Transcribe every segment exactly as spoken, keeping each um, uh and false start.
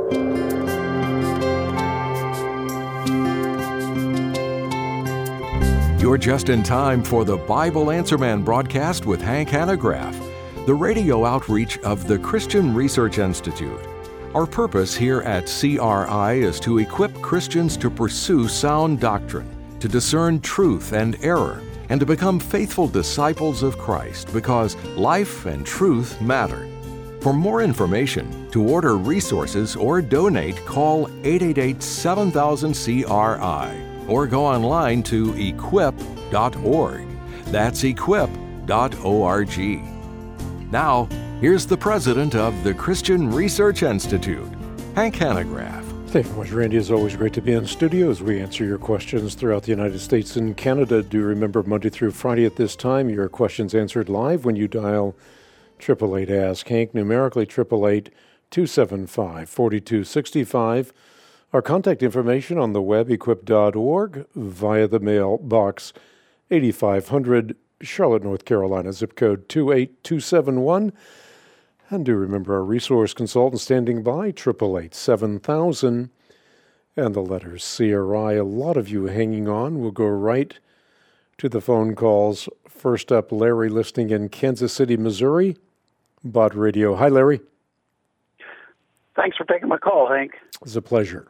You're just in time for the Bible Answer Man broadcast with Hank Hanegraaff, the radio outreach of the Christian Research Institute. Our purpose here at C R I is to equip Christians to pursue sound doctrine, to discern truth and error, and to become faithful disciples of Christ, because life and truth matter. For more information, to order resources or donate, call eight eight eight, seven thousand, C R I or go online to equip dot org. That's equip dot org. Now, here's the president of the Christian Research Institute, Hank Hanegraaff. Thank you very much, Randy. It's always great to be in the studio as we answer your questions throughout the United States and Canada. Do remember Monday through Friday at this time, your questions answered live when you dial eight eight eight, ask Hank, numerically eight eight eight, two seven five, four two six five. Our contact information on the web, equip dot org, via the mail box eighty-five hundred, Charlotte, North Carolina, zip code two eight two seven one. And do remember our resource consultant standing by, eight eight eight, seven thousand, and the letters C R I. A lot of you hanging on. We'll go right to the phone calls. First up, Larry listening in Kansas City, Missouri, Bott Radio. Hi, Larry. Thanks for taking my call, Hank. It's a pleasure.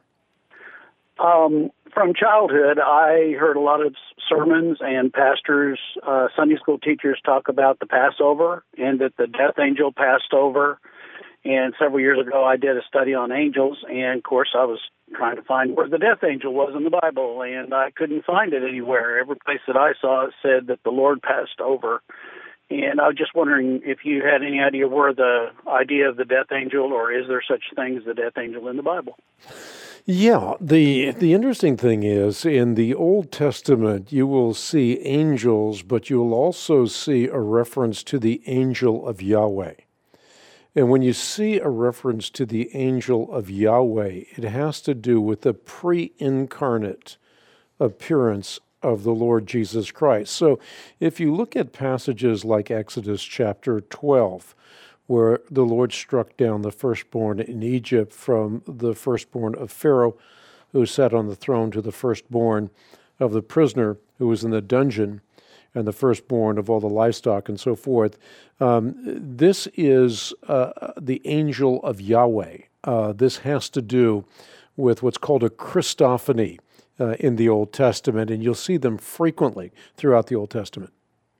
Um, from childhood, I heard a lot of sermons and pastors, uh, Sunday school teachers talk about the Passover and that the death angel passed over. And several years ago, I did a study on angels, and of course, I was trying to find where the death angel was in the Bible, and I couldn't find it anywhere. Every place that I saw it said that the Lord passed over. And I was just wondering if you had any idea where the idea of the death angel, or is there such thing as the death angel in the Bible? Yeah, the the interesting thing is, in the Old Testament, you will see angels, but you'll also see a reference to the angel of Yahweh. And when you see a reference to the angel of Yahweh, it has to do with the pre-incarnate appearance of the Lord Jesus Christ. So if you look at passages like Exodus chapter twelve, where the Lord struck down the firstborn in Egypt, from the firstborn of Pharaoh, who sat on the throne, to the firstborn of the prisoner who was in the dungeon, and the firstborn of all the livestock, and so forth. Um, this is uh, the angel of Yahweh. Uh, this has to do with what's called a Christophany uh, in the Old Testament, and you'll see them frequently throughout the Old Testament.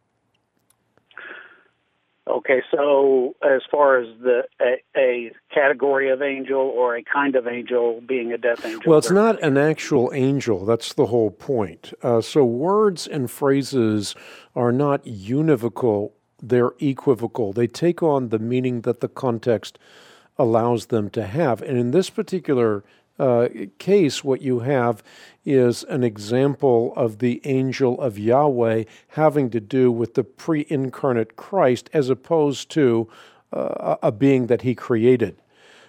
Okay, so as far as the a, a category of angel or a kind of angel being a death angel? Well, it's not an actual angel. That's the whole point. Uh, so words and phrases are not univocal. They're equivocal. They take on the meaning that the context allows them to have. And in this particular uh, case, what you have is an example of the angel of Yahweh having to do with the pre-incarnate Christ, as opposed to uh, a being that he created.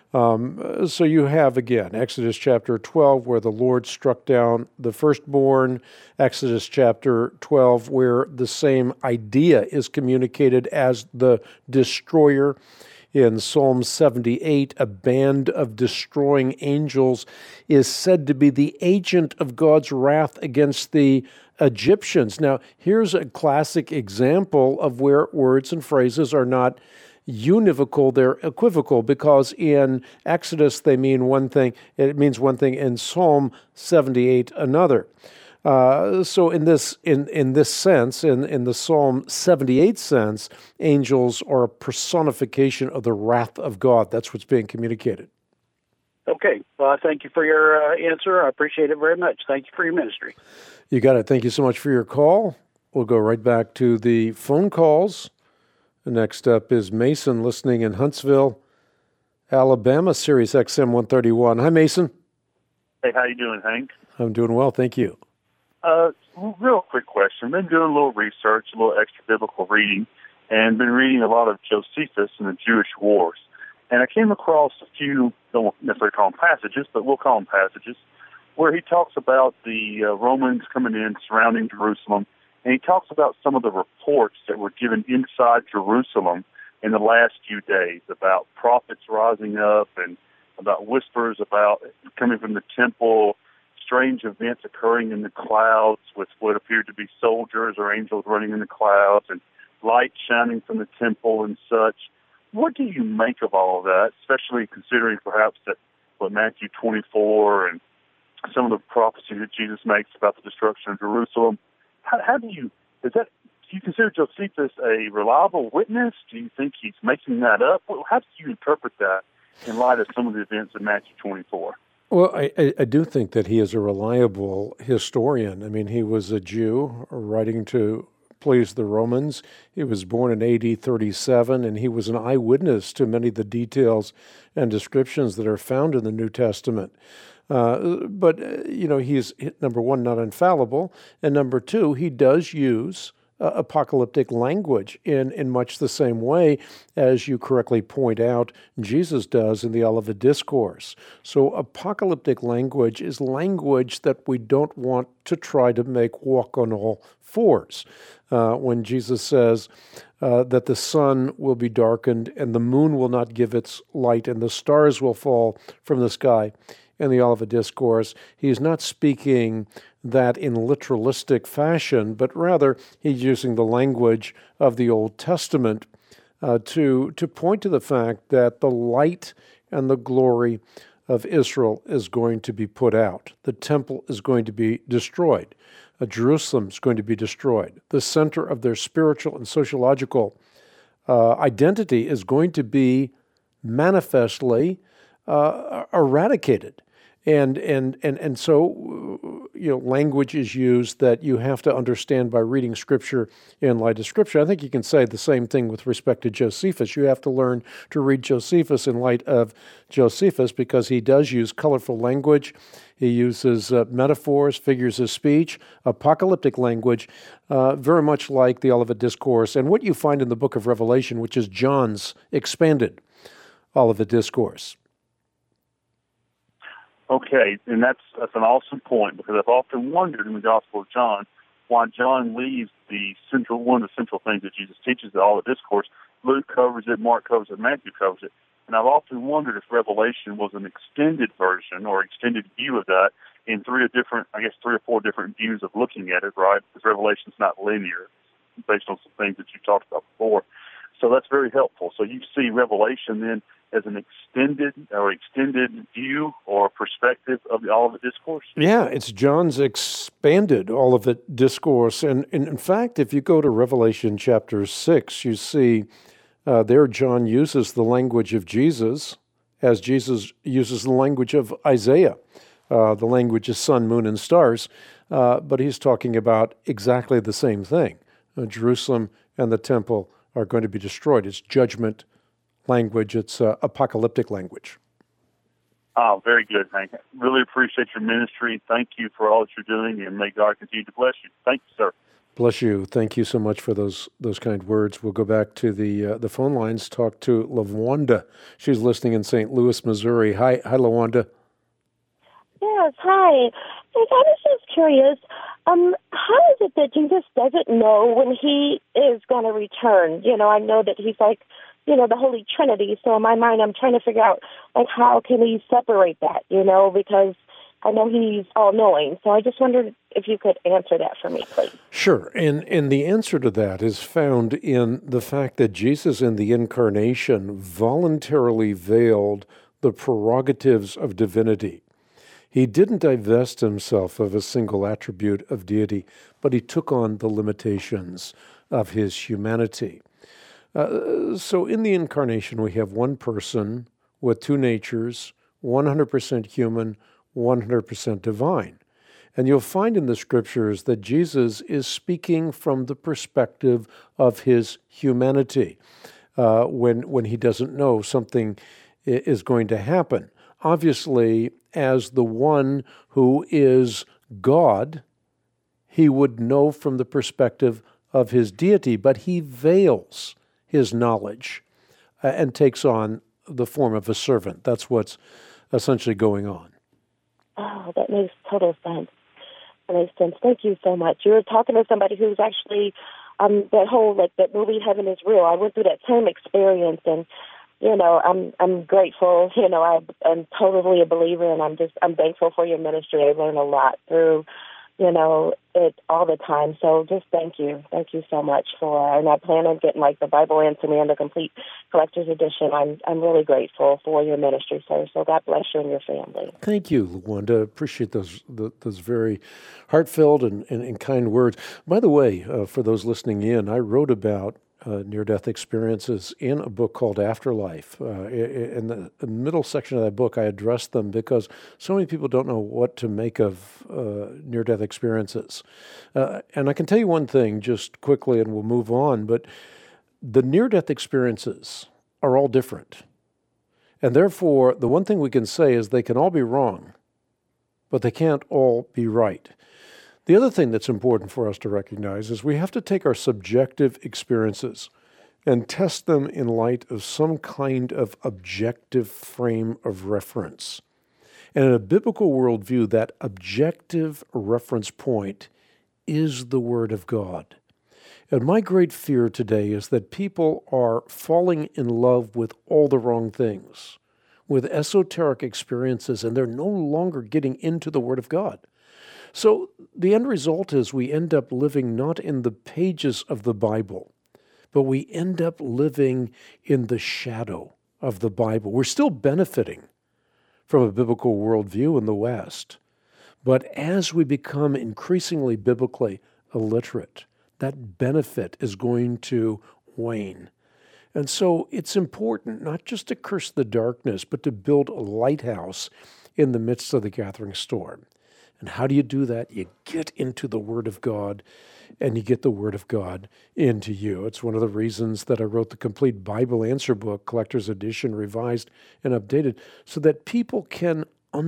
Um, so you have, again, Exodus chapter twelve, where the Lord struck down the firstborn, Exodus chapter twelve, where the same idea is communicated as the destroyer. In Psalm seventy-eight, a band of destroying angels is said to be the agent of God's wrath against the Egyptians. Now, here's a classic example of where words and phrases are not univocal, they're equivocal, because in Exodus they mean one thing, it means one thing, in Psalm seventy-eight another. Uh, so in this in, in this sense, in, in the Psalm seventy-eight sense, angels are a personification of the wrath of God. That's what's being communicated. Okay. Well, thank you for your uh, answer. I appreciate it very much. Thank you for your ministry. You got it. Thank you so much for your call. We'll go right back to the phone calls. Next up is Mason listening in Huntsville, Alabama, Sirius X M one thirty-one. Hi, Mason. Hey, how you doing, Hank? I'm doing well, thank you. Uh, real quick question. Been doing a little research, a little extra biblical reading, and been reading a lot of Josephus and the Jewish wars. And I came across a few, don't necessarily call them passages, but we'll call them passages, where he talks about the uh, Romans coming in, surrounding Jerusalem, and he talks about some of the reports that were given inside Jerusalem in the last few days about prophets rising up and about whispers, about coming from the temple, strange events occurring in the clouds with what appeared to be soldiers or angels running in the clouds, and light shining from the temple and such. What do you make of all of that, especially considering perhaps that what Matthew twenty-four and some of the prophecy that Jesus makes about the destruction of Jerusalem? How, how do you, is that, do you consider Josephus a reliable witness? Do you think he's making that up? How do you interpret that in light of some of the events in Matthew twenty-four? Well, I, I, I do think that he is a reliable historian. I mean, he was a Jew writing to please the Romans. He was born in A D thirty-seven, and he was an eyewitness to many of the details and descriptions that are found in the New Testament. Uh, but, uh, you know, he's, number one, not infallible, and number two, he does use uh, apocalyptic language in, in much the same way as you correctly point out Jesus does in the Olivet Discourse. So apocalyptic language is language that we don't want to try to make walk on all fours. Uh, when Jesus says uh, that the sun will be darkened and the moon will not give its light and the stars will fall from the sky, in the Olivet Discourse, he's not speaking that in literalistic fashion, but rather he's using the language of the Old Testament uh, to, to point to the fact that the light and the glory of Israel is going to be put out. The temple is going to be destroyed. Uh, Jerusalem is going to be destroyed. The center of their spiritual and sociological uh, identity is going to be manifestly uh, eradicated. And, and and and so, you know, language is used that you have to understand by reading Scripture in light of Scripture. I think you can say the same thing with respect to Josephus. You have to learn to read Josephus in light of Josephus because he does use colorful language. He uses uh, metaphors, figures of speech, apocalyptic language, uh, very much like the Olivet Discourse and what you find in the book of Revelation, which is John's expanded Olivet Discourse. Okay, and that's that's an awesome point because I've often wondered in the Gospel of John why John leaves the central one of the central things that Jesus teaches in all the discourse. Luke covers it, Mark covers it, Matthew covers it, and I've often wondered if Revelation was an extended version or extended view of that in three or different, I guess, three or four different views of looking at it, right? Because Revelation's not linear, based on some things that you talked about before. So that's very helpful. So you see Revelation then as an extended or extended view or perspective of the Olivet Discourse? Yeah, it's John's expanded Olivet Discourse. And, and in fact, if you go to Revelation chapter six, you see uh, there John uses the language of Jesus as Jesus uses the language of Isaiah, uh, the language of sun, moon, and stars. Uh, but he's talking about exactly the same thing. Uh, Jerusalem and the temple are going to be destroyed. It's judgment language. It's uh, apocalyptic language. Oh, very good, Hank. Really appreciate your ministry. Thank you for all that you're doing, and may God continue to bless you. Thank you, sir. Bless you. Thank you so much for those those kind words. We'll go back to the uh, the phone lines, talk to LaWanda. She's listening in Saint Louis, Missouri. Hi, hi, LaWanda. Yes, hi. I was just curious, um, how is it that Jesus doesn't know when he is going to return? You know, I know that he's like, you know, the Holy Trinity. So in my mind, I'm trying to figure out, like, how can he separate that, you know, because I know he's all-knowing. So I just wondered if you could answer that for me, please. Sure. And, and the answer to that is found in the fact that Jesus in the Incarnation voluntarily veiled the prerogatives of divinity. He didn't divest himself of a single attribute of deity, but he took on the limitations of his humanity. Uh, so in the Incarnation, we have one person with two natures, one hundred percent human, one hundred percent divine. And you'll find in the Scriptures that Jesus is speaking from the perspective of his humanity uh, when, when he doesn't know something is going to happen. Obviously, as the one who is God, he would know from the perspective of his deity, but he veils his knowledge uh, and takes on the form of a servant. That's what's essentially going on. Oh, that makes total sense. That makes sense. Thank you so much. You were talking to somebody who's actually, um, that whole, like, that movie Heaven is Real. I went through that same experience, and you know, I'm I'm grateful. You know, I, I'm totally a believer, and I'm just I'm thankful for your ministry. I learn a lot through, you know, it all the time. So just thank you. Thank you so much for, and I plan on getting like the Bible Answer Man, the complete collector's edition. I'm I'm really grateful for your ministry, sir. So God bless you and your family. Thank you, Luanda. Appreciate those those very heartfelt and, and, and kind words. By the way, uh, for those listening in, I wrote about Uh, near-death experiences in a book called Afterlife. Uh, in the, the middle section of that book, I addressed them because so many people don't know what to make of uh, near-death experiences. Uh, and I can tell you one thing just quickly, and we'll move on, but the near-death experiences are all different. And therefore, the one thing we can say is they can all be wrong, but they can't all be right. The other thing that's important for us to recognize is we have to take our subjective experiences and test them in light of some kind of objective frame of reference. And in a biblical worldview, that objective reference point is the Word of God. And my great fear today is that people are falling in love with all the wrong things, with esoteric experiences, and they're no longer getting into the Word of God. So the end result is we end up living not in the pages of the Bible, but we end up living in the shadow of the Bible. We're still benefiting from a biblical worldview in the West, but as we become increasingly biblically illiterate, that benefit is going to wane. And so it's important not just to curse the darkness, but to build a lighthouse in the midst of the gathering storm. And how do you do that? You get into the Word of God, and you get the Word of God into you. It's one of the reasons that I wrote the complete Bible Answer book, Collector's Edition, revised and updated, so that people can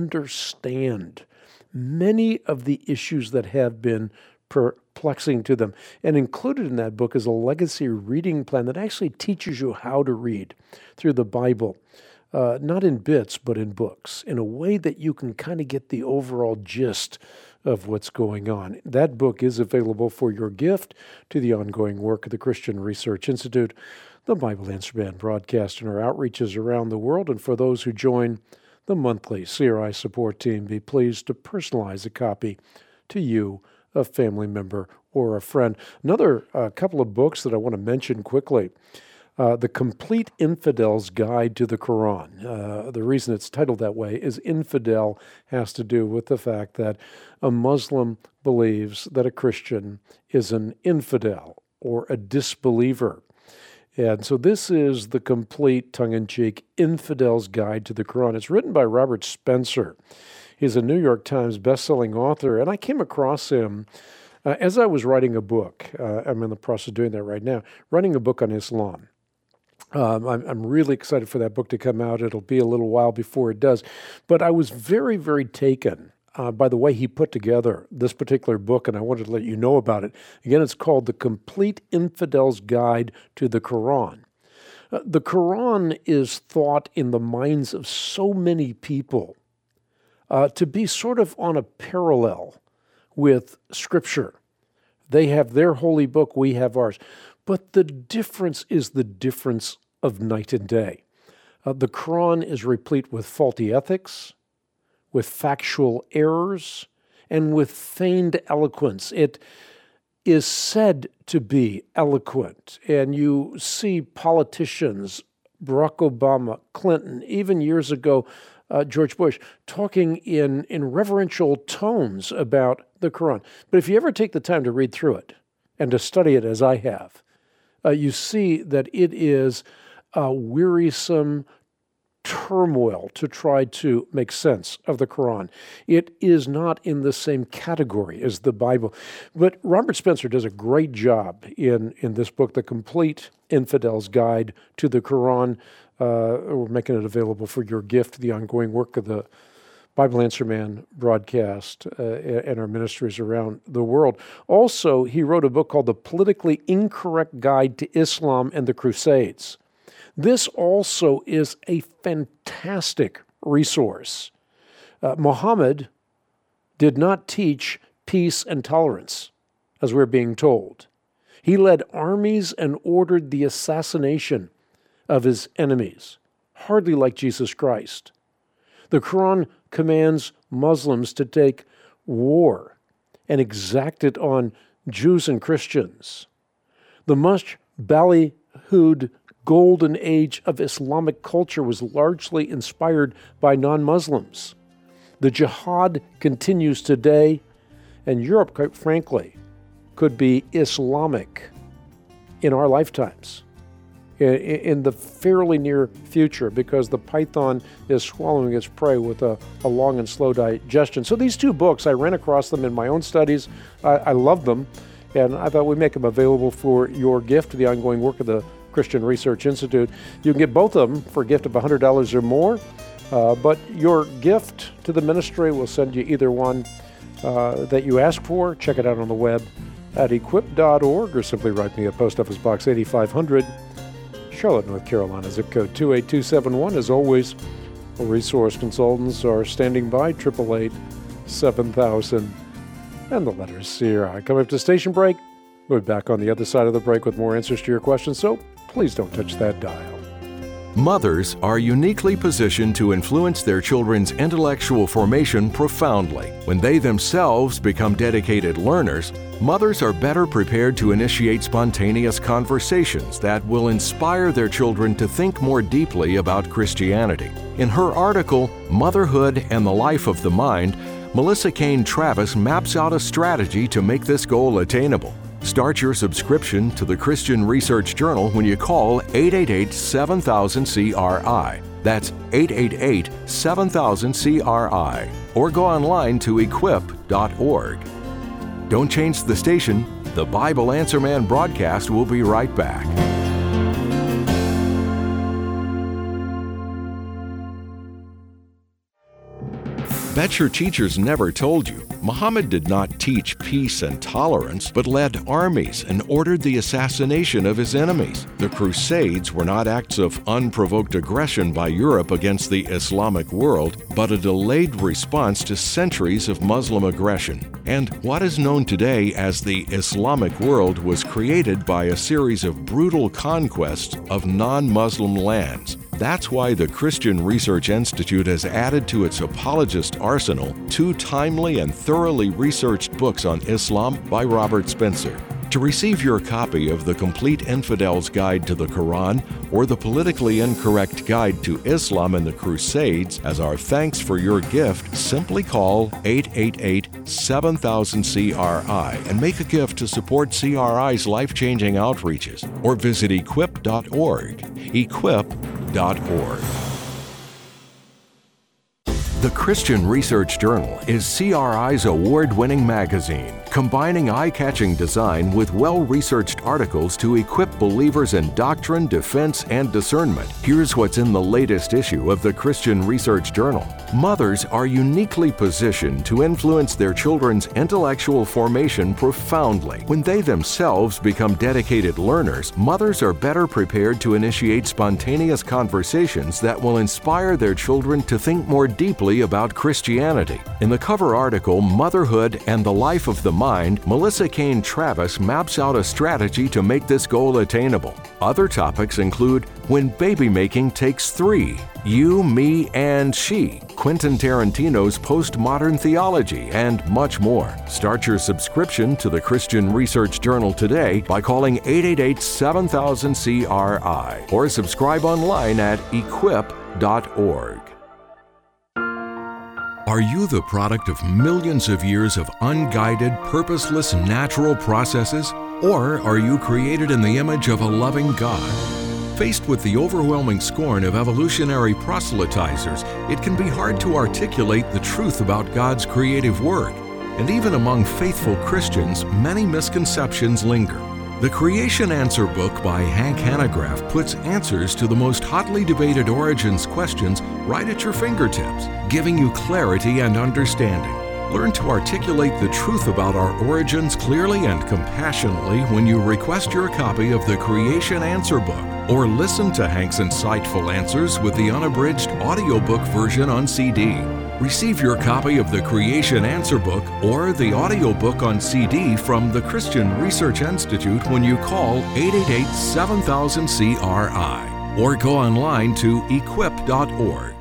understand many of the issues that have been perplexing to them. And included in that book is a legacy reading plan that actually teaches you how to read through the Bible. Uh, not in bits, but in books, in a way that you can kind of get the overall gist of what's going on. That book is available for your gift to the ongoing work of the Christian Research Institute, the Bible Answer Man broadcast, and our outreaches around the world. And for those who join the monthly C R I support team, be pleased to personalize a copy to you, a family member, or a friend. Another uh, couple of books that I want to mention quickly. Uh, the Complete Infidel's Guide to the Quran. Uh, the reason it's titled that way is infidel has to do with the fact that a Muslim believes that a Christian is an infidel or a disbeliever. And so this is the complete, tongue-in-cheek Infidel's Guide to the Quran. It's written by Robert Spencer. He's a New York Times best-selling author, and I came across him uh, as I was writing a book. Uh, I'm in the process of doing that right now, writing a book on Islam. Um, I'm, I'm really excited for that book to come out. It'll be a little while before it does. But I was very, very taken uh, by the way he put together this particular book, and I wanted to let you know about it. Again, it's called The Complete Infidel's Guide to the Quran. Uh, the Quran is thought in the minds of so many people uh, to be sort of on a parallel with Scripture. They have their holy book, we have ours. But the difference is the difference of night and day. Uh, the Quran is replete with faulty ethics, with factual errors, and with feigned eloquence. It is said to be eloquent, and you see politicians, Barack Obama, Clinton, even years ago, uh, George Bush, talking in, in reverential tones about the Quran. But if you ever take the time to read through it and to study it as I have, Uh, you see that it is a wearisome turmoil to try to make sense of the Quran. It is not in the same category as the Bible. But Robert Spencer does a great job in, in this book, The Complete Infidel's Guide to the Quran. Uh, we're making it available for your gift, the ongoing work of the Bible Answer Man broadcast uh, and our ministries around the world. Also, he wrote a book called The Politically Incorrect Guide to Islam and the Crusades. This also is a fantastic resource. Uh, Muhammad did not teach peace and tolerance, as we're being told. He led armies and ordered the assassination of his enemies. hardly like Jesus Christ. The Quran commands Muslims to take war and exact it on Jews and Christians. The much ballyhooed golden age of Islamic culture was largely inspired by non-Muslims. The jihad continues today, and Europe, quite frankly, could be Islamic in our lifetimes, in the fairly near future, because the python is swallowing its prey with a, a long and slow digestion. So these two books, I ran across them in my own studies. I, I love them, and I thought we'd make them available for your gift to the ongoing work of the Christian Research Institute. You can get both of them for a gift of one hundred dollars or more, uh, but your gift to the ministry will send you either one uh, that you ask for. Check it out on the web at equip dot org, or simply write me at Post Office Box eighty-five hundred, Charlotte, North Carolina, zip code two eight two seven one. As always, resource consultants are standing by, eight eight eight, seven thousand, and the letters C R I. Coming up to station break, we'll be back on the other side of the break with more answers to your questions, so please don't touch that dial. Mothers are uniquely positioned to influence their children's intellectual formation profoundly. When they themselves become dedicated learners, mothers are better prepared to initiate spontaneous conversations that will inspire their children to think more deeply about Christianity. In her article, Motherhood and the Life of the Mind, Melissa Cain Travis maps out a strategy to make this goal attainable. Start your subscription to the Christian Research Journal when you call eight eight eight, seven thousand, C R I. That's eight eight eight, seven thousand, C R I. Or go online to equip dot org. Don't change the station. The Bible Answer Man broadcast will be right back. Bet your teachers never told you. Muhammad did not teach peace and tolerance, but led armies and ordered the assassination of his enemies. The Crusades were not acts of unprovoked aggression by Europe against the Islamic world, but a delayed response to centuries of Muslim aggression. And what is known today as the Islamic world was created by a series of brutal conquests of non-Muslim lands. That's why the Christian Research Institute has added to its apologist arsenal two timely and thoroughly researched books on Islam by Robert Spencer. To receive your copy of The Complete Infidel's Guide to the Quran or The Politically Incorrect Guide to Islam and the Crusades, as our thanks for your gift, simply call eight eight eight, seven thousand, C R I and make a gift to support C R I's life-changing outreaches, or visit equip dot org. equip dot org. The Christian Research Journal is C R I's award-winning magazine, combining eye-catching design with well-researched articles to equip believers in doctrine, defense, and discernment. Here's what's in the latest issue of the Christian Research Journal. Mothers are uniquely positioned to influence their children's intellectual formation profoundly. When they themselves become dedicated learners, mothers are better prepared to initiate spontaneous conversations that will inspire their children to think more deeply about Christianity. In the cover article, Motherhood and the Life of the Mind, Melissa Cain Travis maps out a strategy to make this goal attainable. Other topics include When Baby Making Takes Three, You, Me, and She, Quentin Tarantino's Postmodern Theology, and much more. Start your subscription to the Christian Research Journal today by calling eight eight eight, seven thousand, C R I or subscribe online at equip dot org. Are you the product of millions of years of unguided, purposeless natural processes? Or are you created in the image of a loving God? Faced with the overwhelming scorn of evolutionary proselytizers, it can be hard to articulate the truth about God's creative work. And even among faithful Christians, many misconceptions linger. The Creation Answer book by Hank Hanegraaff puts answers to the most hotly debated origins questions right at your fingertips, giving you clarity and understanding. Learn to articulate the truth about our origins clearly and compassionately when you request your copy of the Creation Answer book, or listen to Hank's insightful answers with the unabridged audiobook version on C D. Receive your copy of the Creation Answer book or the audiobook on C D from the Christian Research Institute when you call eight eight eight, seven thousand, C R I. or go online to equip dot org.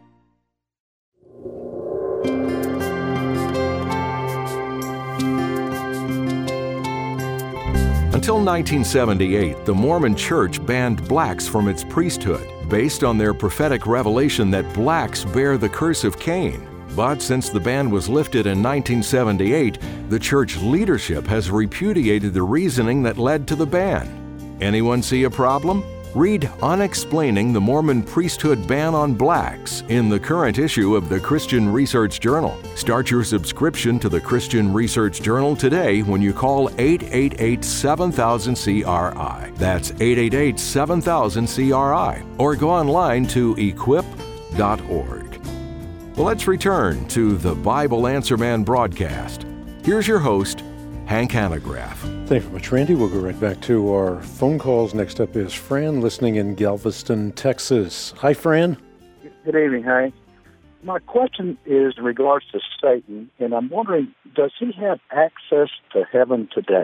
Until nineteen seventy-eight, the Mormon Church banned blacks from its priesthood, based on their prophetic revelation that blacks bear the curse of Cain. But since the ban was lifted in nineteen seventy-eight, the church leadership has repudiated the reasoning that led to the ban. Anyone see a problem? Read Unexplaining the Mormon Priesthood Ban on Blacks in the current issue of the Christian Research Journal. Start your subscription to the Christian Research Journal today when you call eight eight eight, seven thousand, C R I. That's eight eight eight, seven thousand, C R I. Or go online to equip dot org. Well, let's return to the Bible Answer Man broadcast. Here's your host, Hank Hanegraaff. Thank you very much, Randy. We'll go right back to our phone calls. Next up is Fran, listening in Galveston, Texas. Hi, Fran. Good evening, Hank. My question is in regards to Satan, and I'm wondering, does he have access to heaven today?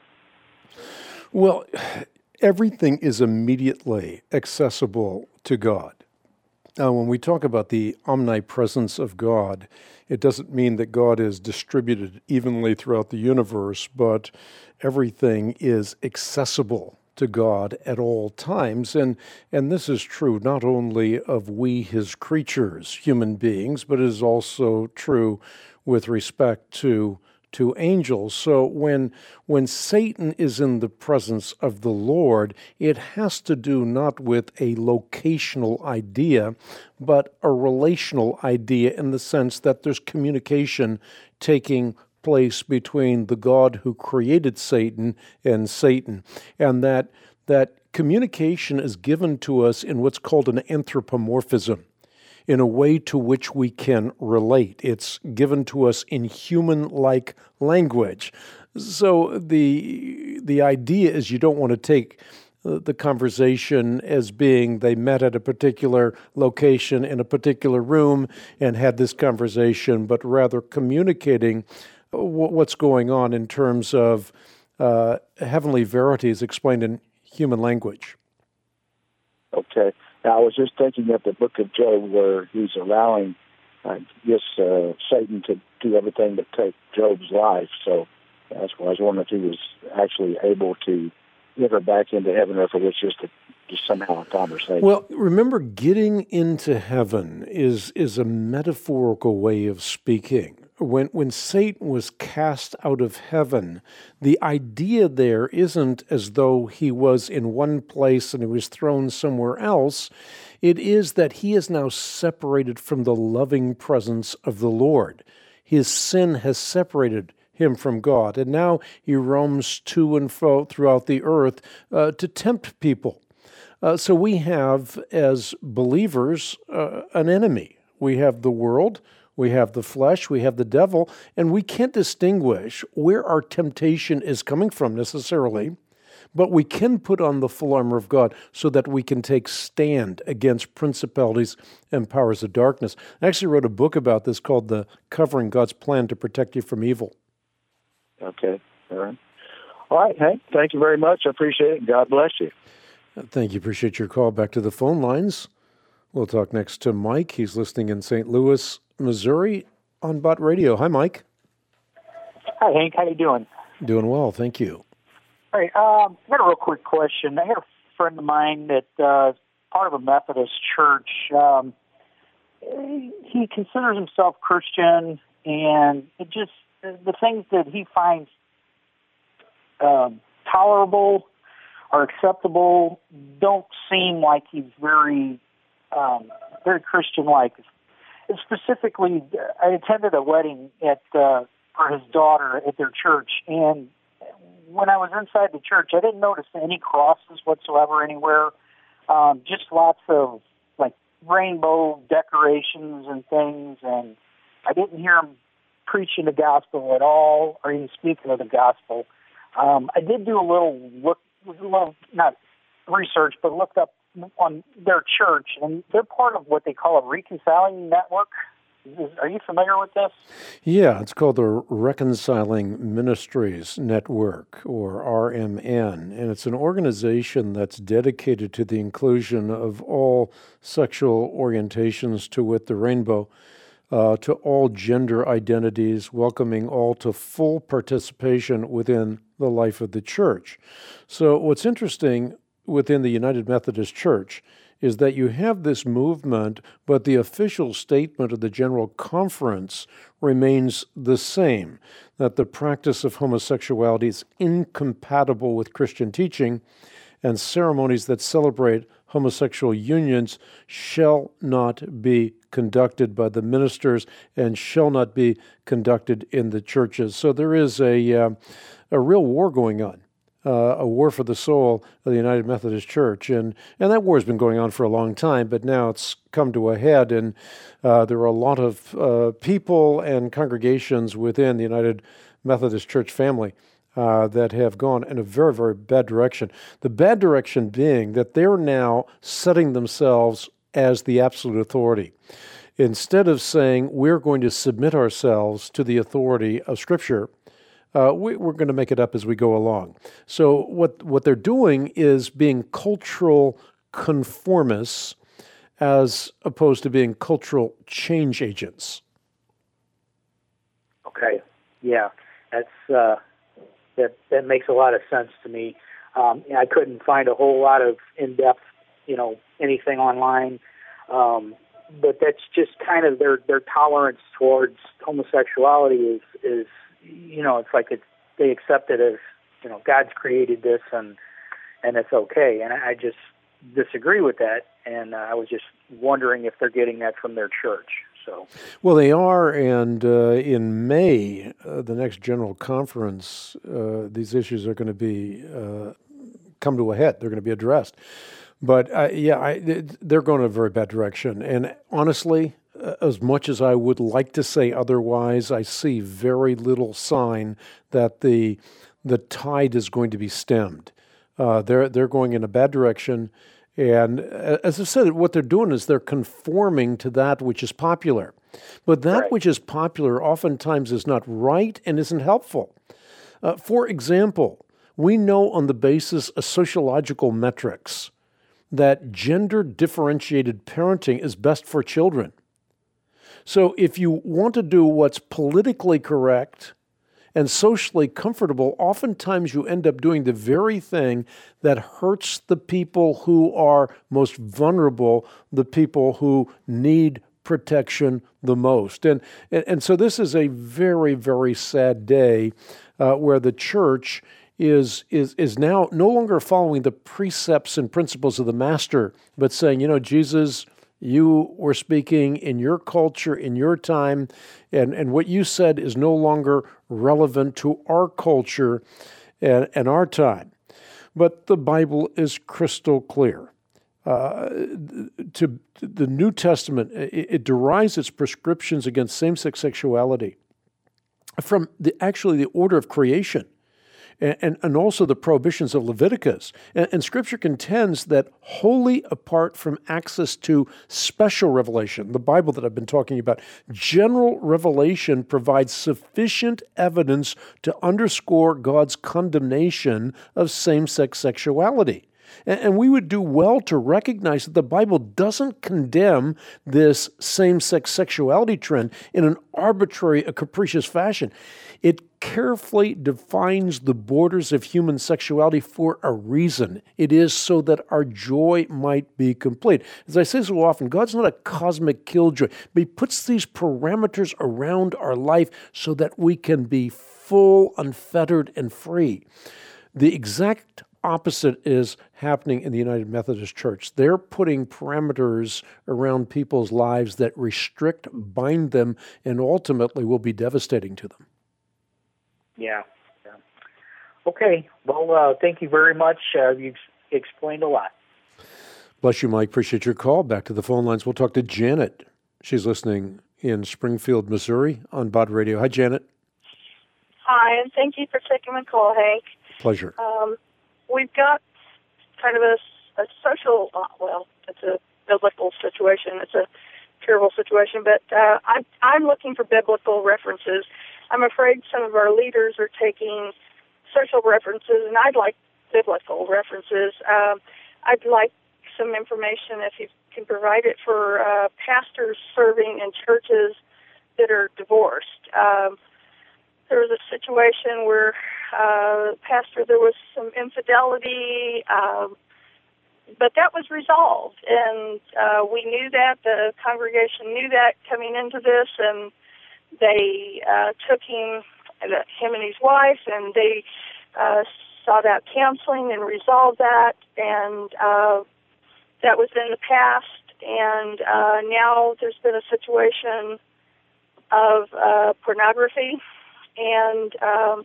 Well, everything is immediately accessible to God. Now, when we talk about the omnipresence of God, it doesn't mean that God is distributed evenly throughout the universe, but everything is accessible to God at all times. And, and this is true not only of we, his creatures, human beings, but it is also true with respect to to angels. So when when Satan is in the presence of the Lord, it has to do not with a locational idea, but a relational idea in the sense that there's communication taking place between the God who created Satan and Satan, and that that communication is given to us in what's called an anthropomorphism, in a way to which we can relate. It's given to us in human-like language. So the the idea is you don't want to take the conversation as being they met at a particular location in a particular room and had this conversation, but rather communicating what's going on in terms of uh, heavenly verities explained in human language. Okay. Now, I was just thinking of the book of Job where he's allowing, I guess, uh, Satan to do everything but take Job's life. So that's why I was wondering if he was actually able to enter back into heaven, or if it was just, a, just somehow a conversation. Well, remember, getting into heaven is is a metaphorical way of speaking. When when Satan was cast out of heaven, the idea there isn't as though he was in one place and he was thrown somewhere else. It is that he is now separated from the loving presence of the Lord. His sin has separated him from God, and now he roams to and fro throughout the earth uh, to tempt people. Uh, so we have, as believers, uh, an enemy. We have the world, we have the flesh, we have the devil, and we can't distinguish where our temptation is coming from necessarily, but we can put on the full armor of God so that we can take stand against principalities and powers of darkness. I actually wrote a book about this called The Covering God's Plan to Protect You from Evil. Okay, all right. All right, Hank, thank you very much. I appreciate it. God bless you. Thank you. Appreciate your call. Back to the phone lines. We'll talk next to Mike. He's listening in Saint Louis, Missouri on Bott Radio. Hi, Mike. Hi, Hank. How you doing? Doing well, thank you. All right. Um, I got a real quick question. I had a friend of mine that uh, part of a Methodist church. Um, he considers himself Christian, and it just the things that he finds um, tolerable or acceptable don't seem like he's very, um, very Christian-like. Specifically, I attended a wedding at uh, for his daughter at their church, and when I was inside the church, I didn't notice any crosses whatsoever anywhere. Um, just lots of like rainbow decorations and things, and I didn't hear him preaching the gospel at all, or even speaking of the gospel. Um, I did do a little look, a little, not research, but looked up on their church, and they're part of what they call a reconciling network. Are you familiar with this? Yeah, it's called the Reconciling Ministries Network, or R M N, and it's an organization that's dedicated to the inclusion of all sexual orientations, to wit, the rainbow, uh, to all gender identities, welcoming all to full participation within the life of the church. So what's interesting within the United Methodist Church is that you have this movement, but the official statement of the General Conference remains the same, that the practice of homosexuality is incompatible with Christian teaching, and ceremonies that celebrate homosexual unions shall not be conducted by the ministers and shall not be conducted in the churches. So there is a, uh, a real war going on. Uh, a war for the soul of the United Methodist Church. And, and that war has been going on for a long time, but now it's come to a head, and uh, there are a lot of uh, people and congregations within the United Methodist Church family uh, that have gone in a very, very bad direction. The bad direction being that they're now setting themselves as the absolute authority. Instead of saying, we're going to submit ourselves to the authority of Scripture, Uh, we, we're going to make it up as we go along. So what what they're doing is being cultural conformists as opposed to being cultural change agents. Okay, yeah, that's uh, that that makes a lot of sense to me. Um, I couldn't find a whole lot of in-depth, you know, anything online, um, but that's just kind of their their tolerance towards homosexuality is is. You know, it's like it's, they accept it as, you know, God's created this and and it's okay. And I just disagree with that. And uh, I was just wondering if they're getting that from their church. So, well, they are. And uh, in May, uh, the next General Conference, uh, these issues are going to be uh, come to a head. They're going to be addressed. But uh, yeah, I, they're going in a very bad direction. And honestly, as much as I would like to say otherwise, I see very little sign that the the tide is going to be stemmed. Uh, they're they're going in a bad direction, and as I said, what they're doing is they're conforming to that which is popular. But that right. which is popular oftentimes is not right and isn't helpful. Uh, for example, we know on the basis of sociological metrics that gender-differentiated parenting is best for children. So if you want to do what's politically correct and socially comfortable, oftentimes you end up doing the very thing that hurts the people who are most vulnerable, the people who need protection the most. And and, and so this is a very, very sad day uh, where the church is is is now no longer following the precepts and principles of the Master, but saying, you know, Jesus, you were speaking in your culture, in your time, and, and what you said is no longer relevant to our culture and, and our time. But the Bible is crystal clear. Uh, to the New Testament, it, it derives its prescriptions against same-sex sexuality from the actually the order of creation. And, and also the prohibitions of Leviticus. And, and Scripture contends that wholly apart from access to special revelation, the Bible that I've been talking about, general revelation provides sufficient evidence to underscore God's condemnation of same-sex sexuality. And we would do well to recognize that the Bible doesn't condemn this same-sex sexuality trend in an arbitrary, a capricious fashion. It carefully defines the borders of human sexuality for a reason. It is so that our joy might be complete. As I say so often, God's not a cosmic killjoy, but He puts these parameters around our life so that we can be full, unfettered, and free. The exact opposite is happening in the United Methodist Church. They're putting parameters around people's lives that restrict, bind them, and ultimately will be devastating to them. Yeah. yeah. Okay. Well, uh, thank you very much. Uh, you've explained a lot. Bless you, Mike. Appreciate your call. Back to the phone lines. We'll talk to Janet. She's listening in Springfield, Missouri on B O D Radio. Hi, Janet. Hi, and thank you for taking my call, Hank. Pleasure. Um, we've got kind of a, a social, uh, well, it's a biblical situation. It's a terrible situation, but uh, I'm, I'm looking for biblical references. I'm afraid some of our leaders are taking social references, and I'd like biblical references. Um, I'd like some information, if you can provide it, for uh, pastors serving in churches that are divorced. Um, there was a situation where uh, pastor, there was some infidelity, um, but that was resolved, and uh, we knew that. The congregation knew that coming into this, and they uh, took him, him and his wife, and they uh, sought out counseling and resolved that, and uh, that was in the past. And uh, now there's been a situation of uh, pornography, and um,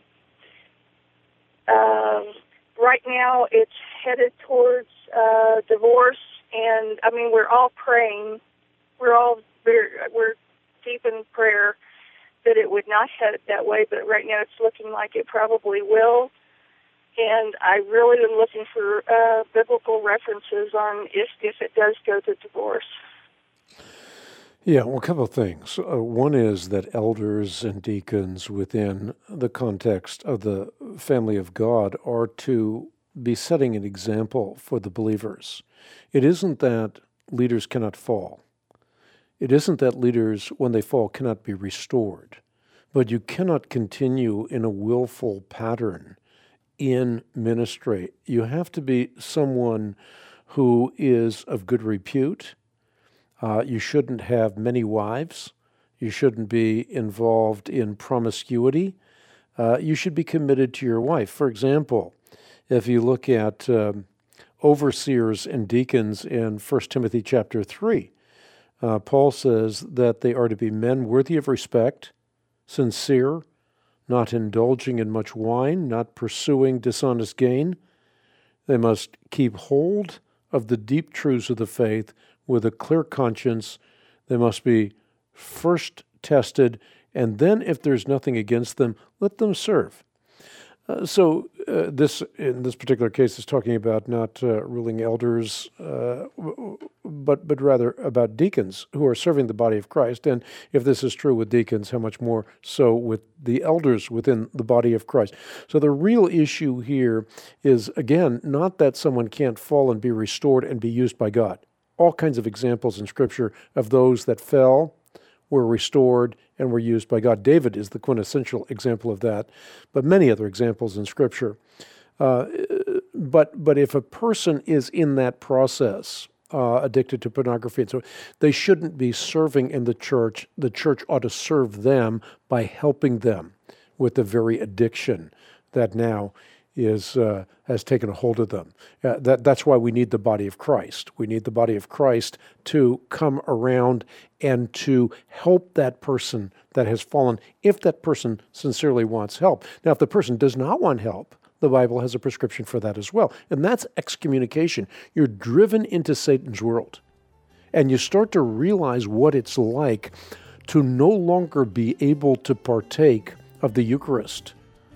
uh, right now it's headed towards uh, divorce. And I mean, we're all praying. We're all we're, we're deep in prayer that it would not head that way, but right now it's looking like it probably will. And I really am looking for uh, biblical references on if, if it does go to divorce. Yeah, well, a couple of things. Uh, one is that elders and deacons within the context of the family of God are to be setting an example for the believers. It isn't that leaders cannot fall. It isn't that leaders, when they fall, cannot be restored. But you cannot continue in a willful pattern in ministry. You have to be someone who is of good repute. Uh, you shouldn't have many wives. You shouldn't be involved in promiscuity. Uh, you should be committed to your wife. For example, if you look at um, overseers and deacons in First Timothy chapter three, uh, Paul says that they are to be men worthy of respect, sincere, not indulging in much wine, not pursuing dishonest gain. They must keep hold of the deep truths of the faith with a clear conscience. They must be first tested, and then, if there's nothing against them, let them serve. Uh, so uh, this, in this particular case, is talking about not uh, ruling elders, uh, but but rather about deacons who are serving the body of Christ. And if this is true with deacons, how much more so with the elders within the body of Christ? So the real issue here is, again, not that someone can't fall and be restored and be used by God. All kinds of examples in Scripture of those that fell, were restored, and were used by God. David is the quintessential example of that, but many other examples in Scripture. Uh, but but if a person is in that process, uh, addicted to pornography, and so they shouldn't be serving in the church. The church ought to serve them by helping them with the very addiction that now is uh, has taken a hold of them. Uh, that that's why we need the body of Christ. We need the body of Christ to come around and to help that person that has fallen, if that person sincerely wants help. Now, if the person does not want help, the Bible has a prescription for that as well, and that's excommunication. You're driven into Satan's world, and you start to realize what it's like to no longer be able to partake of the Eucharist.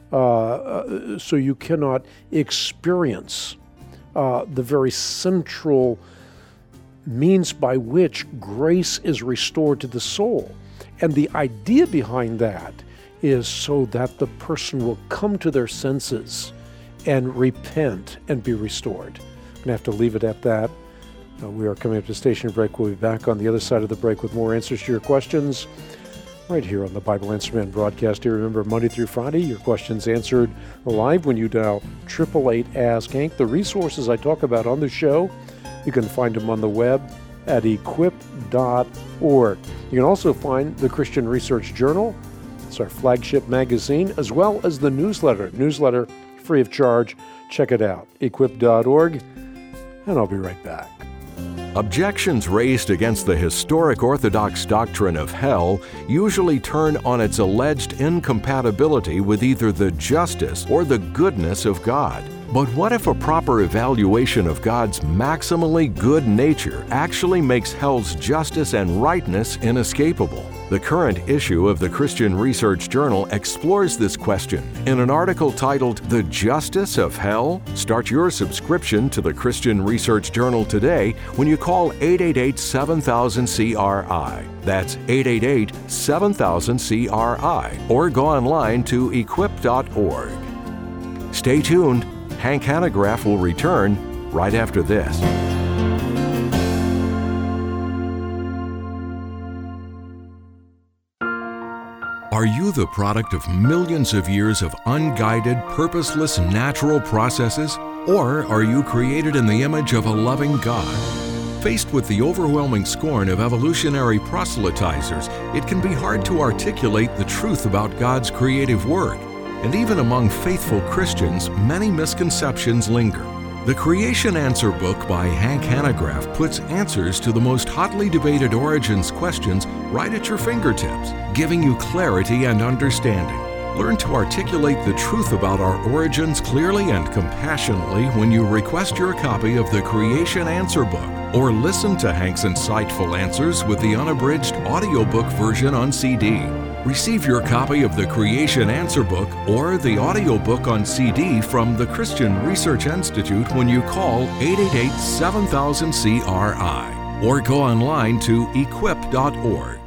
Uh, so you cannot experience uh, the very central means by which grace is restored to the soul. And the idea behind that is so that the person will come to their senses and repent and be restored. I'm going to have to leave it at that. Uh, we are coming up to station break. We'll be back on the other side of the break with more answers to your questions, right here on the Bible Answer Man broadcast. Here, remember, Monday through Friday, your questions answered live when you dial eight eight eight, ask Hank. The resources I talk about on the show, you can find them on the web at equip dot org. You can also find the Christian Research Journal. It's our flagship magazine, as well as the newsletter. Newsletter free of charge. Check it out, equip dot org, and I'll be right back. Objections raised against the historic Orthodox doctrine of hell usually turn on its alleged incompatibility with either the justice or the goodness of God. But what if a proper evaluation of God's maximally good nature actually makes hell's justice and rightness inescapable? The current issue of the Christian Research Journal explores this question in an article titled The Justice of Hell? Start your subscription to the Christian Research Journal today when you call eight eight eight, seven thousand, C R I. That's eight eight eight, seven thousand, C R I. Or go online to equip dot org. Stay tuned. Hank Hanegraaff will return right after this. Are you the product of millions of years of unguided, purposeless, natural processes? Or are you created in the image of a loving God? Faced with the overwhelming scorn of evolutionary proselytizers, it can be hard to articulate the truth about God's creative work. And even among faithful Christians, many misconceptions linger. The Creation Answer book by Hank Hanegraaff puts answers to the most hotly debated origins questions right at your fingertips, giving you clarity and understanding. Learn to articulate the truth about our origins clearly and compassionately when you request your copy of the Creation Answer book, or listen to Hank's insightful answers with the unabridged audiobook version on C D. Receive your copy of the Creation Answer book or the audiobook on C D from the Christian Research Institute when you call eight eight eight, seven thousand, C R I or go online to equip dot org.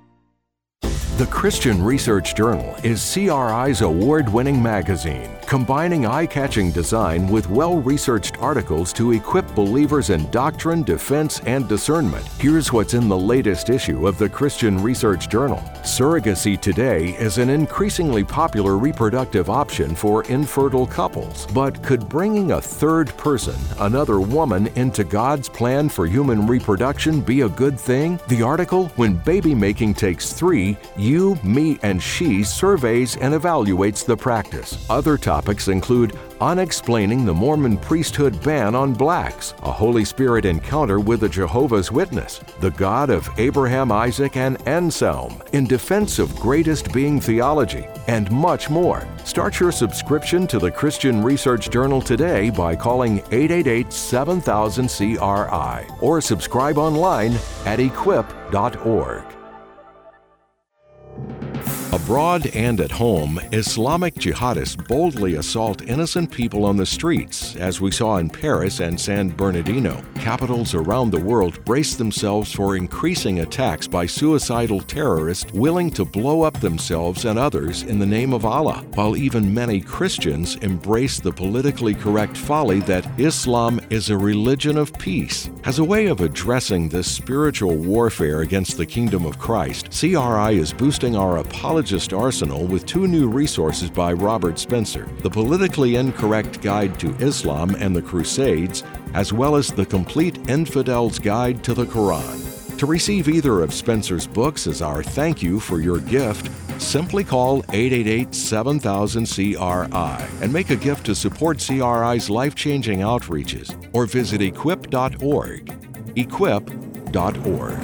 The Christian Research Journal is C R I's award-winning magazine, combining eye-catching design with well-researched articles to equip believers in doctrine, defense, and discernment. Here's what's in the latest issue of the Christian Research Journal. Surrogacy today is an increasingly popular reproductive option for infertile couples, but could bringing a third person, another woman, into God's plan for human reproduction be a good thing? The article, When Baby Making Takes Three, You, Me, and She surveys and evaluates the practice. Other topics include Unexplaining the Mormon Priesthood Ban on Blacks, a Holy Spirit Encounter with a Jehovah's Witness, the God of Abraham, Isaac, and Anselm, In Defense of Greatest Being Theology, and much more. Start your subscription to the Christian Research Journal today by calling eight eight eight, seven thousand, C R I or subscribe online at equip dot org. Abroad and at home, Islamic jihadists boldly assault innocent people on the streets, as we saw in Paris and San Bernardino. Capitals around the world brace themselves for increasing attacks by suicidal terrorists willing to blow up themselves and others in the name of Allah, while even many Christians embrace the politically correct folly that Islam is a religion of peace. As a way of addressing this spiritual warfare against the kingdom of Christ, C R I is boosting our apology arsenal with two new resources by Robert Spencer, The Politically Incorrect Guide to Islam and the Crusades, as well as The Complete Infidel's Guide to the Quran. To receive either of Spencer's books as our thank you for your gift, simply call eight eight eight, seven thousand, C R I and make a gift to support C R I's life-changing outreaches, or visit equip dot org. equip dot org.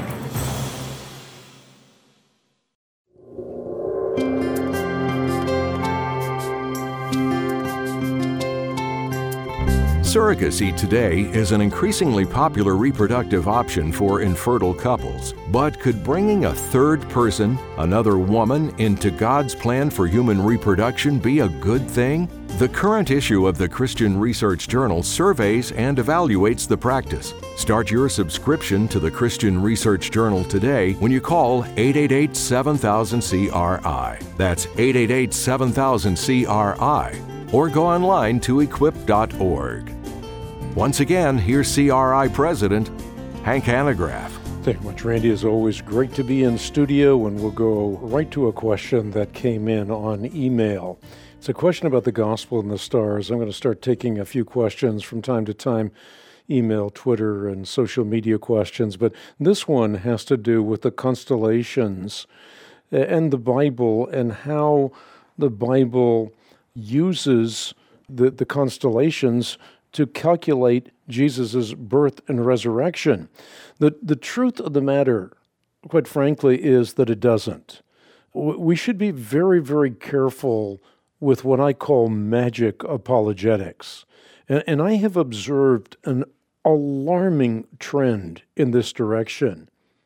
Surrogacy today is an increasingly popular reproductive option for infertile couples, but could bringing a third person, another woman, into God's plan for human reproduction be a good thing? The current issue of the Christian Research Journal surveys and evaluates the practice. Start your subscription to the Christian Research Journal today when you call eight eight eight, seven thousand, C R I. That's eight eight eight, seven thousand, C R I. Or go online to equip dot org. Once again, here's C R I President Hank Hanegraaff. Thank you much, Randy. It's always great to be in studio, and we'll go right to a question that came in on email. It's a question about the gospel and the stars. I'm going to start taking a few questions from time to time, email, Twitter, and social media questions, but this one has to do with the constellations and the Bible and how the Bible uses the, the constellations to calculate Jesus' birth and resurrection. The, the truth of the matter, quite frankly, is that it doesn't. We should be very, very careful with what I call magic apologetics. And, and I have observed an alarming trend in this direction.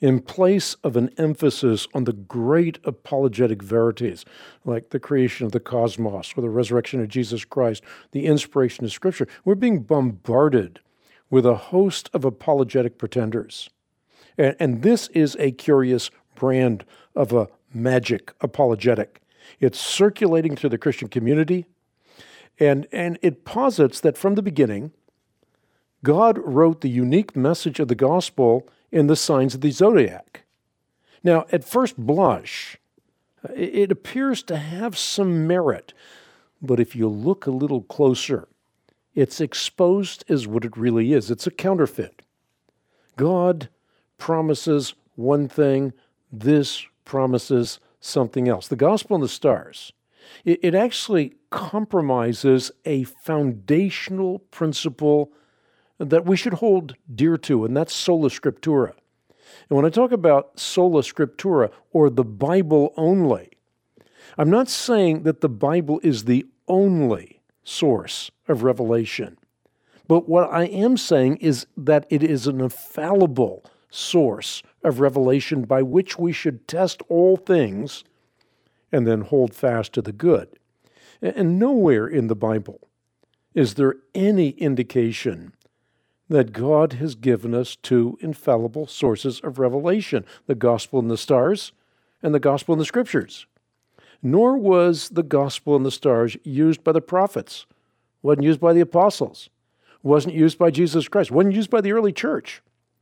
in place of an emphasis on the great apologetic verities, like the creation of the cosmos or the resurrection of Jesus Christ, the inspiration of Scripture. We're being bombarded with a host of apologetic pretenders. And, and this is a curious brand of a magic apologetic. It's circulating through the Christian community, and, and it posits that from the beginning, God wrote the unique message of the gospel in the signs of the zodiac. Now, at first blush, it appears to have some merit, but if you look a little closer, it's exposed as what it really is. It's a counterfeit. God promises one thing, this promises something else. The gospel and the stars, it, it actually compromises a foundational principle that we should hold dear to, and that's sola scriptura. And when I talk about sola scriptura, or the Bible only, I'm not saying that the Bible is the only source of revelation. But what I am saying is that it is an infallible source of revelation by which we should test all things and then hold fast to the good. And nowhere in the Bible is there any indication that God has given us two infallible sources of revelation, the gospel and the stars and the gospel and the scriptures. Nor was the gospel and the stars used by the prophets, wasn't used by the apostles, wasn't used by Jesus Christ, wasn't used by the early church.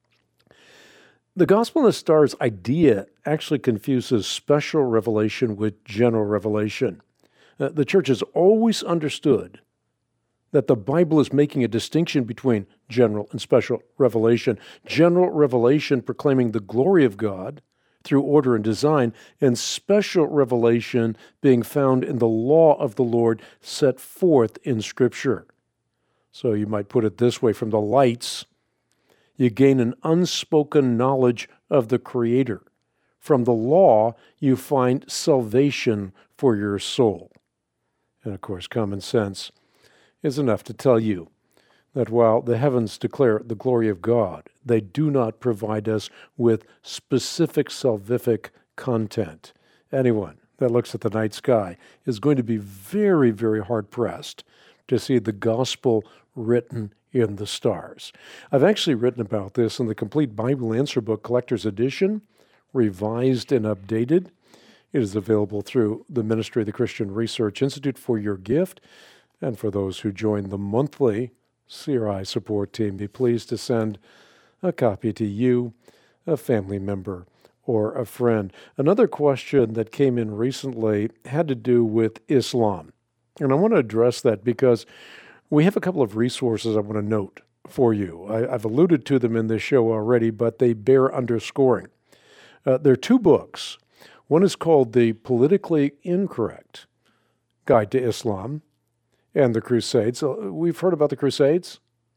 The gospel and the stars idea actually confuses special revelation with general revelation. Uh, the church has always understood that the Bible is making a distinction between general and special revelation. General revelation proclaiming the glory of God through order and design, and special revelation being found in the law of the Lord set forth in Scripture. So you might put it this way, from the lights, you gain an unspoken knowledge of the Creator. From the law, you find salvation for your soul. And of course, common sense is enough to tell you that while the heavens declare the glory of God, they do not provide us with specific salvific content. Anyone that looks at the night sky is going to be very, very hard-pressed to see the gospel written in the stars. I've actually written about this in the Complete Bible Answer Book Collector's Edition, revised and updated. It is available through the Ministry of the Christian Research Institute for your gift. And for those who join the monthly C R I support team, be pleased to send a copy to you, a family member, or a friend. Another question that came in recently had to do with Islam. And I want to address that because we have a couple of resources I want to note for you. I, I've alluded to them in this show already, but they bear underscoring. Uh, there are two books. One is called The Politically Incorrect Guide to Islam and the Crusades. We've heard about the Crusades.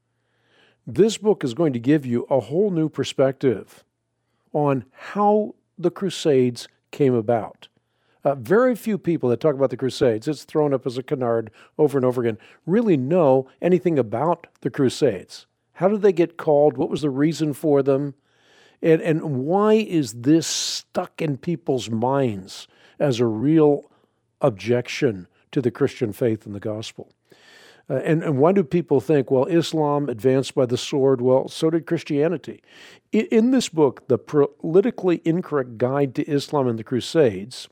This book is going to give you a whole new perspective on how the Crusades came about. Uh, very few people that talk about the Crusades, it's thrown up as a canard over and over again, really know anything about the Crusades. How did they get called? What was the reason for them? And, and why is this stuck in people's minds as a real objection to the Christian faith and the gospel? Uh, and, and why do people think, well, Islam advanced by the sword? Well, so did Christianity. In, in this book, The Politically Incorrect Guide to Islam and the Crusades,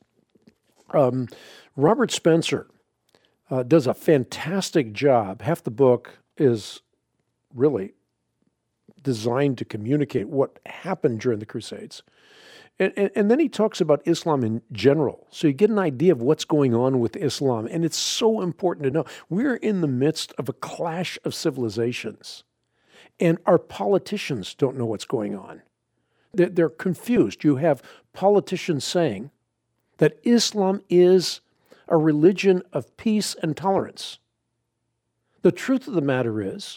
um, Robert Spencer uh, does a fantastic job. Half the book is really designed to communicate what happened during the Crusades. And, and, and then he talks about Islam in general. So you get an idea of what's going on with Islam. And it's so important to know. We're in the midst of a clash of civilizations. And our politicians don't know what's going on. They're, they're confused. You have politicians saying that Islam is a religion of peace and tolerance. The truth of the matter is,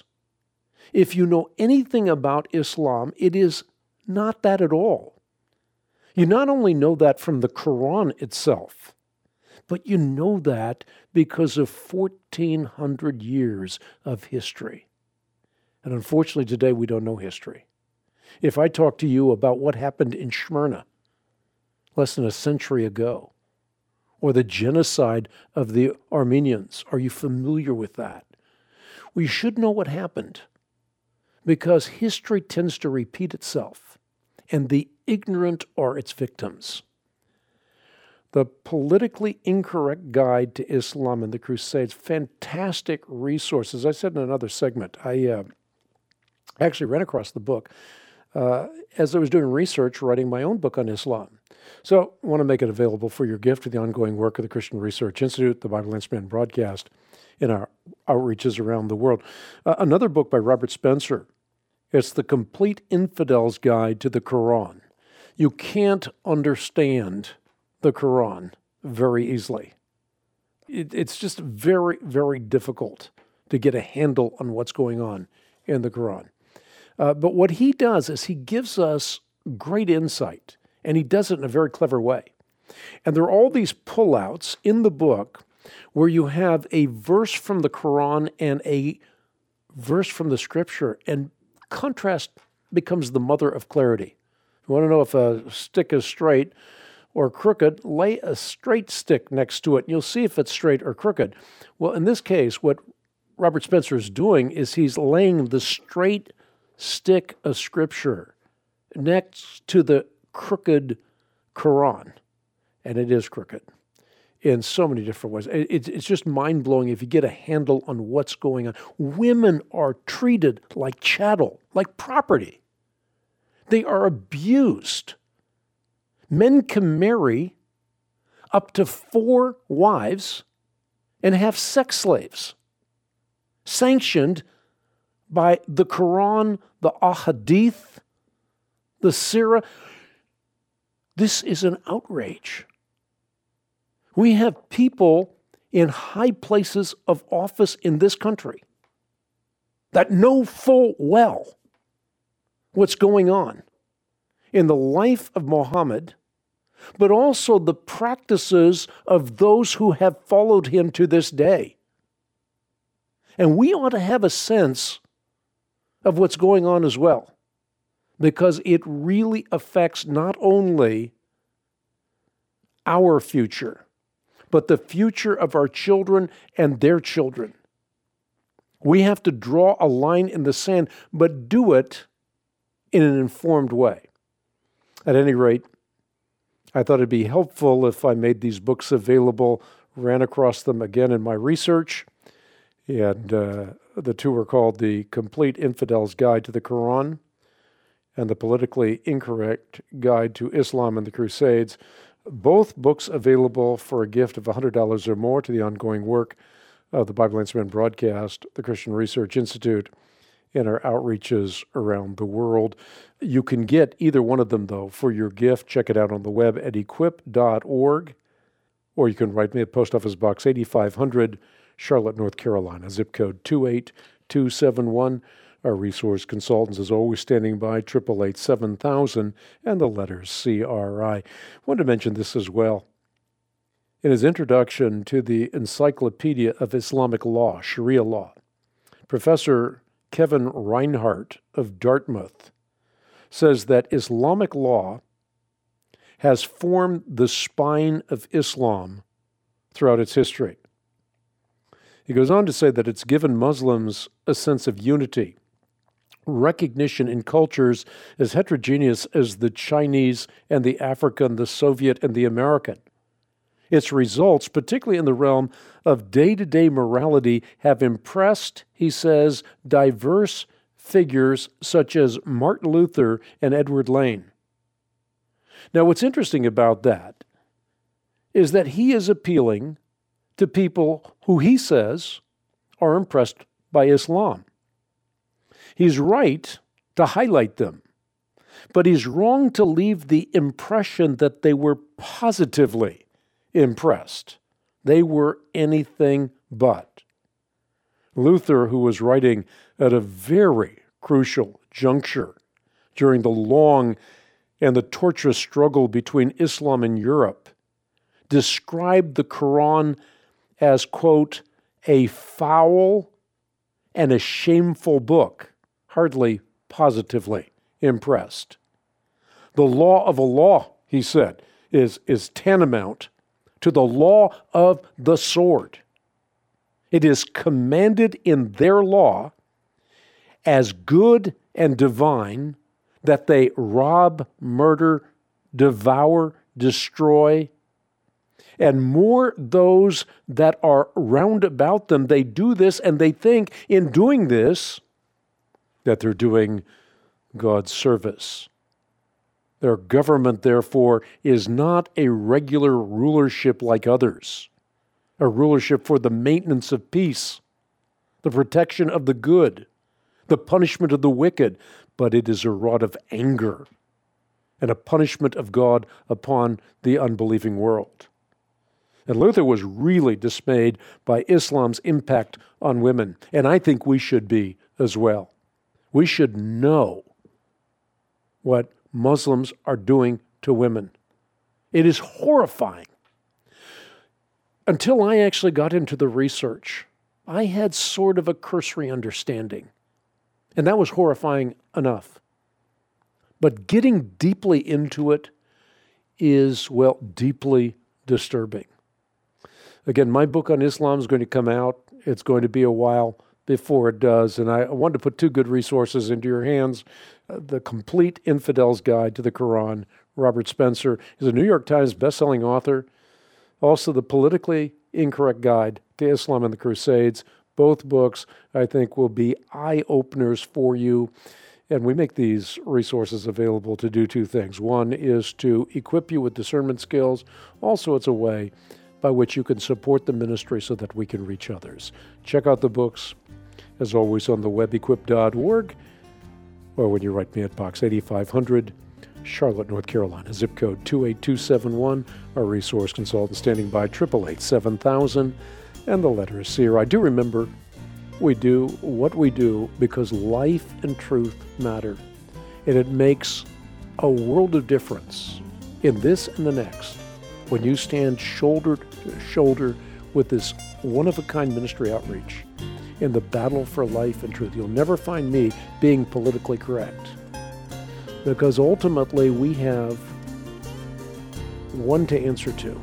if you know anything about Islam, it is not that at all. You not only know that from the Quran itself, but you know that because of fourteen hundred years of history. And unfortunately, today we don't know history. If I talk to you about what happened in Smyrna less than a century ago, or the genocide of the Armenians, are you familiar with that? We should know what happened, because history tends to repeat itself, and the ignorant are its victims. The Politically Incorrect Guide to Islam and the Crusades, fantastic resources. I said in another segment, I uh, actually ran across the book uh, as I was doing research, writing my own book on Islam. So I want to make it available for your gift to the ongoing work of the Christian Research Institute, the Bible Answer Man broadcast, in our outreaches around the world. Uh, another book by Robert Spencer. It's The Complete Infidel's Guide to the Quran. You can't understand the Quran very easily. It, it's just very, very difficult to get a handle on what's going on in the Quran. Uh, but what he does is he gives us great insight, and he does it in a very clever way. And there are all these pullouts in the book where you have a verse from the Quran and a verse from the Scripture, and contrast becomes the mother of clarity. You want to know if a stick is straight or crooked, lay a straight stick next to it, and you'll see if it's straight or crooked. Well, in this case, what Robert Spencer is doing is he's laying the straight stick of Scripture next to the crooked Quran, and it is crooked in so many different ways. It's just mind-blowing if you get a handle on what's going on. Women are treated like chattel, like property. They are abused. Men can marry up to four wives and have sex slaves, sanctioned by the Quran, the Ahadith, the Sirah. This is an outrage. We have people in high places of office in this country that know full well what's going on in the life of Muhammad, but also the practices of those who have followed him to this day. And we ought to have a sense of what's going on as well, because it really affects not only our future, but the future of our children and their children. We have to draw a line in the sand, but do it in an informed way. At any rate, I thought it'd be helpful if I made these books available, ran across them again in my research, and uh, the two are called The Complete Infidel's Guide to the Quran and The Politically Incorrect Guide to Islam and the Crusades. Both books available for a gift of one hundred dollars or more to the ongoing work of the Bible Answer Man broadcast, the Christian Research Institute, and our outreaches around the world. You can get either one of them, though, for your gift. Check it out on the web at equip dot org, or you can write me at Post Office Box eighty-five hundred, Charlotte, North Carolina, zip code two eight two seven one. Our resource consultants is always standing by, eight eight eight, seven thousand, and the letters C R I. I wanted to mention this as well. In his introduction to the Encyclopedia of Islamic Law, Sharia law, Professor Kevin Reinhart of Dartmouth says that Islamic law has formed the spine of Islam throughout its history. He goes on to say that it's given Muslims a sense of unity, recognition in cultures as heterogeneous as the Chinese and the African, the Soviet and the American. Its results, particularly in the realm of day-to-day morality, have impressed, he says, diverse figures such as Martin Luther and Edward Lane. Now, what's interesting about that is that he is appealing to people who he says are impressed by Islam. He's right to highlight them, but he's wrong to leave the impression that they were positively impressed. They were anything but. Luther, who was writing at a very crucial juncture during the long and the torturous struggle between Islam and Europe, described the Quran as, quote, a foul and a shameful book, hardly positively impressed. The law of a law, he said, is, is tantamount to the law of the sword. It is commanded in their law as good and divine that they rob, murder, devour, destroy, and more those that are round about them. They do this, and they think in doing this that they're doing God's service. Their government, therefore, is not a regular rulership like others, a rulership for the maintenance of peace, the protection of the good, the punishment of the wicked, but it is a rod of anger and a punishment of God upon the unbelieving world. And Luther was really dismayed by Islam's impact on women, and I think we should be as well. We should know what Muslims are doing to women. It is horrifying. Until I actually got into the research, I had sort of a cursory understanding, and that was horrifying enough. But getting deeply into it is, well, deeply disturbing. Again, my book on Islam is going to come out. It's going to be a while before it does, and I wanted to put two good resources into your hands. Uh, the Complete Infidel's Guide to the Quran. Robert Spencer is a New York Times bestselling author. Also, The Politically Incorrect Guide to Islam and the Crusades. Both books, I think, will be eye-openers for you. And we make these resources available to do two things. One is to equip you with discernment skills. Also, it's a way by which you can support the ministry so that we can reach others. Check out the books, as always, on the web equip dot org, or when you write me at Box eighty-five hundred, Charlotte, North Carolina, zip code two eight two seven one. Our resource consultant standing by, eight eight eight, seven thousand, and the letter is C R I. Do remember, we do what we do because life and truth matter, and it makes a world of difference in this and the next when you stand shoulder to shoulder with this one-of-a-kind ministry outreach in the battle for life and truth. You'll never find me being politically correct, because ultimately we have one to answer to,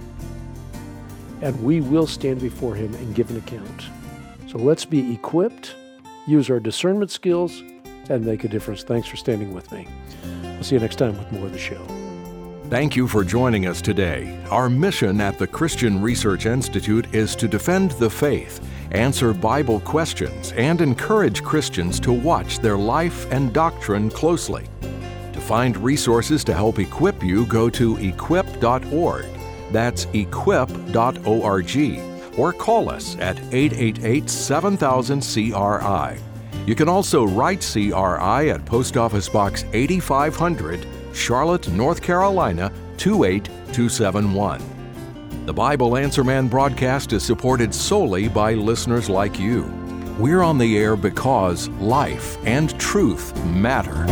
and we will stand before him and give an account. So let's be equipped, use our discernment skills, and make a difference. Thanks for standing with me. I'll see you next time with more of the show. Thank you for joining us today. Our mission at the Christian Research Institute is to defend the faith, answer Bible questions, and encourage Christians to watch their life and doctrine closely. To find resources to help equip you, go to equip dot org. That's equip dot org. Or call us at eight eight eight, seven thousand, C R I. You can also write C R I at Post Office Box eighty-five hundred, Charlotte, North Carolina, two eight two seven one. The Bible Answer Man broadcast is supported solely by listeners like you. We're on the air because life and truth matter.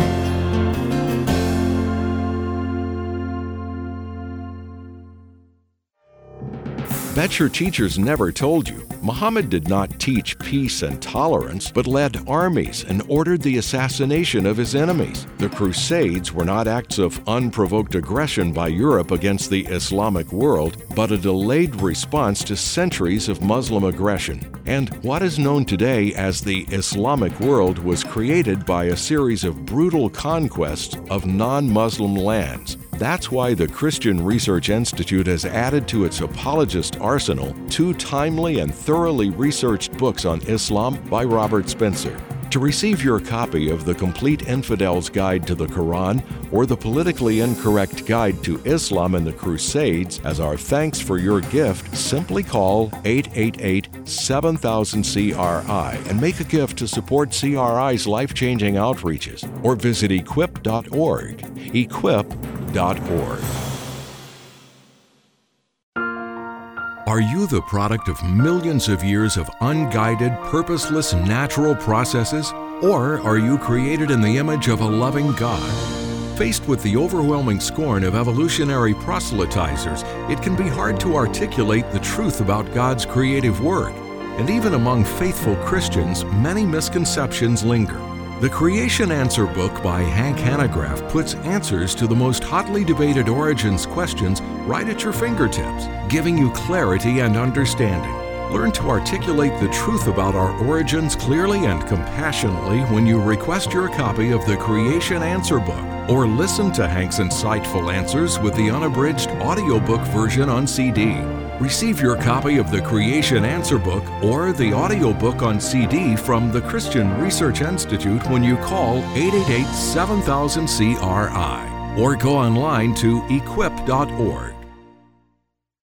Bet your teachers never told you. Muhammad did not teach peace and tolerance, but led armies and ordered the assassination of his enemies. The Crusades were not acts of unprovoked aggression by Europe against the Islamic world, but a delayed response to centuries of Muslim aggression. And what is known today as the Islamic world was created by a series of brutal conquests of non-Muslim lands. That's why the Christian Research Institute has added to its apologist arsenal two timely and thoroughly researched books on Islam by Robert Spencer. To receive your copy of The Complete Infidel's Guide to the Quran or The Politically Incorrect Guide to Islam and the Crusades as our thanks for your gift, simply call eight eight eight, seven thousand, C R I and make a gift to support C R I's life-changing outreaches, or visit equip dot org. equip dot org. Are you the product of millions of years of unguided, purposeless, natural processes? Or are you created in the image of a loving God? Faced with the overwhelming scorn of evolutionary proselytizers, it can be hard to articulate the truth about God's creative work. And even among faithful Christians, many misconceptions linger. The Creation Answer Book by Hank Hanegraaff puts answers to the most hotly debated origins questions right at your fingertips, giving you clarity and understanding. Learn to articulate the truth about our origins clearly and compassionately when you request your copy of the Creation Answer Book, or listen to Hank's insightful answers with the unabridged audiobook version on C D. Receive your copy of the Creation Answer Book or the audiobook on C D from the Christian Research Institute when you call eight eight eight, seven thousand C R I or go online to equip dot org.